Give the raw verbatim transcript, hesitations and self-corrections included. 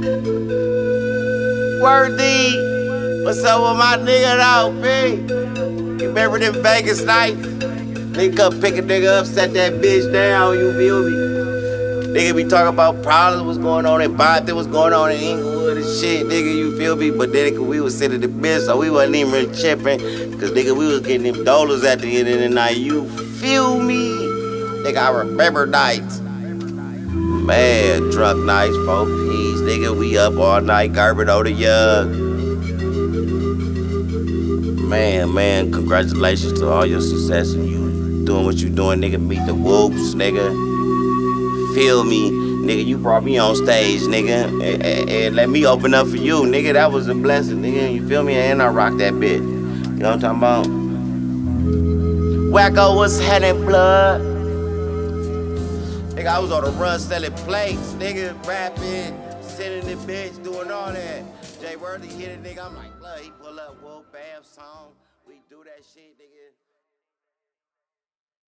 Word D. What's up with my nigga though, B? You remember them Vegas nights? Nigga come pick a nigga up, set that bitch down, you feel me? Nigga be talking about problems, what's going on in Boston, what's going on in Inglewood and shit, nigga, you feel me? But then nigga, we was sitting the bitch, so we wasn't even really tripping, cause nigga, we was getting them dollars at the end of the night, you feel me? Nigga, I remember nights. Man, drunk nights, four P's, nigga, we up all night, garbage on the young. Man, man, congratulations to all your success and you doing what you doing, nigga, meet the whoops, nigga. Feel me, nigga, you brought me on stage, nigga, and, and, and let me open up for you, nigga, that was a blessing, nigga, you feel me, and I rock that bitch, you know what I'm talking about? Wacko was head and blood, nigga, I was on the run selling plates, nigga, rapping, sending the bitch, doing all that, Jay Worthy hit a nigga, I'm like, look, he pull up, whoa, bam, song, we do that shit, nigga.